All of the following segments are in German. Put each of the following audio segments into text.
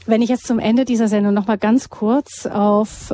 Wenn ich jetzt zum Ende dieser Sendung noch mal ganz kurz auf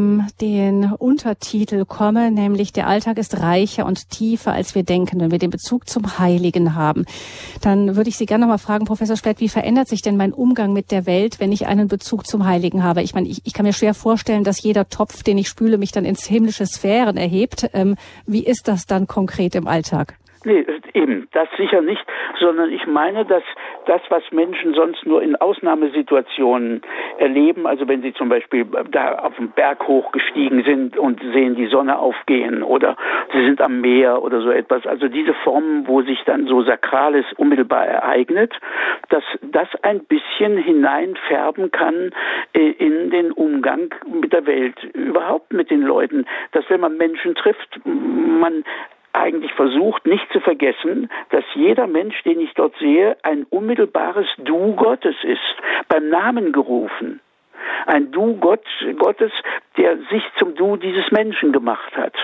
den Untertitel komme, nämlich der Alltag ist reicher und tiefer, als wir denken, wenn wir den Bezug zum Heiligen haben, dann würde ich Sie gerne noch mal fragen, Professor Splett, wie verändert sich denn mein Umgang mit der Welt, wenn ich einen Bezug zum Heiligen habe? Ich meine, ich kann mir schwer vorstellen, dass jeder Topf, den ich spüle, mich dann ins himmlische Sphären erhebt. Wie ist das dann konkret im Alltag? Nee, eben, das sicher nicht, sondern ich meine, dass das, was Menschen sonst nur in Ausnahmesituationen erleben, also wenn sie zum Beispiel da auf den Berg hochgestiegen sind und sehen die Sonne aufgehen oder sie sind am Meer oder so etwas, also diese Formen, wo sich dann so Sakrales unmittelbar ereignet, dass das ein bisschen hineinfärben kann in den Umgang mit der Welt, überhaupt mit den Leuten, dass wenn man Menschen trifft, man eigentlich versucht, nicht zu vergessen, dass jeder Mensch, den ich dort sehe, ein unmittelbares Du Gottes ist, beim Namen gerufen. Ein Du Gottes, der sich zum Du dieses Menschen gemacht hat.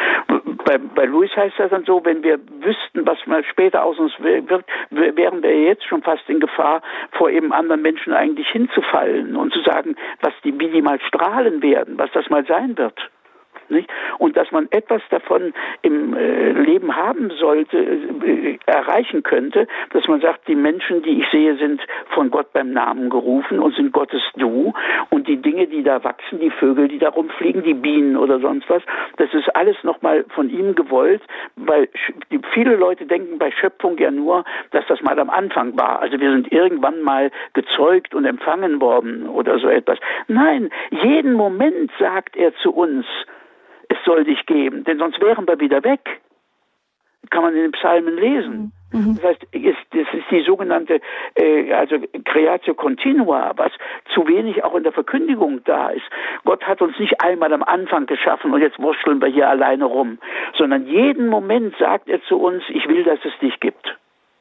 Bei Louis heißt das dann so, wenn wir wüssten, was mal später aus uns wird, wären wir jetzt schon fast in Gefahr, vor eben anderen Menschen eigentlich hinzufallen und zu sagen, wie die mal strahlen werden, was das mal sein wird. Nicht? Und dass man etwas davon im Leben haben sollte, erreichen könnte, dass man sagt, die Menschen, die ich sehe, sind von Gott beim Namen gerufen und sind Gottes Du, und die Dinge, die da wachsen, die Vögel, die da rumfliegen, die Bienen oder sonst was, das ist alles nochmal von ihm gewollt, weil viele Leute denken bei Schöpfung ja nur, dass das mal am Anfang war. Also wir sind irgendwann mal gezeugt und empfangen worden oder so etwas. Nein, jeden Moment sagt er zu uns, es soll dich geben, denn sonst wären wir wieder weg. Kann man in den Psalmen lesen. Das heißt, das ist die sogenannte Creatio Continua, was zu wenig auch in der Verkündigung da ist. Gott hat uns nicht einmal am Anfang geschaffen und jetzt wurschteln wir hier alleine rum, sondern jeden Moment sagt er zu uns, ich will, dass es dich gibt.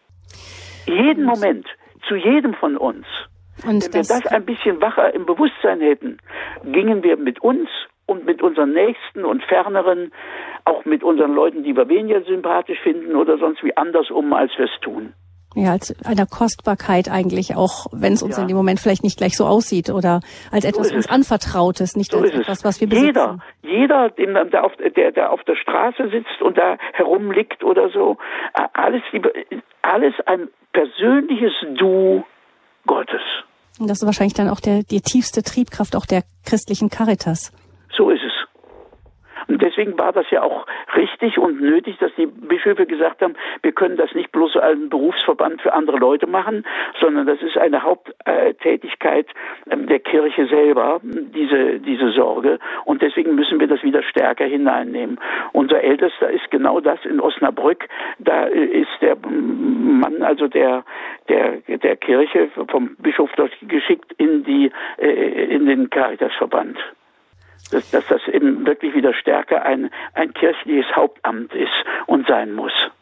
Jeden Moment, zu jedem von uns. Und wenn wir das ein bisschen wacher im Bewusstsein hätten, gingen wir mit uns und mit unseren Nächsten und Ferneren, auch mit unseren Leuten, die wir weniger sympathisch finden oder sonst wie anders als wir es tun. Ja, als einer Kostbarkeit eigentlich, auch wenn es uns in dem Moment vielleicht nicht gleich so aussieht oder als etwas uns Anvertrautes, nicht als etwas, was wir besitzen. Jeder, der auf der Straße sitzt und da herumliegt oder so, alles ein persönliches Du Gottes. Und das ist wahrscheinlich dann auch die tiefste Triebkraft auch der christlichen Caritas. So ist es. Und deswegen war das ja auch richtig und nötig, dass die Bischöfe gesagt haben, wir können das nicht bloß als Berufsverband für andere Leute machen, sondern das ist eine Haupttätigkeit der Kirche selber, diese Sorge. Und deswegen müssen wir das wieder stärker hineinnehmen. Unser Ältester ist genau das in Osnabrück. Da ist der Mann, also der Kirche vom Bischof dort geschickt in den Caritasverband. Dass das eben wirklich wieder stärker ein kirchliches Hauptamt ist und sein muss.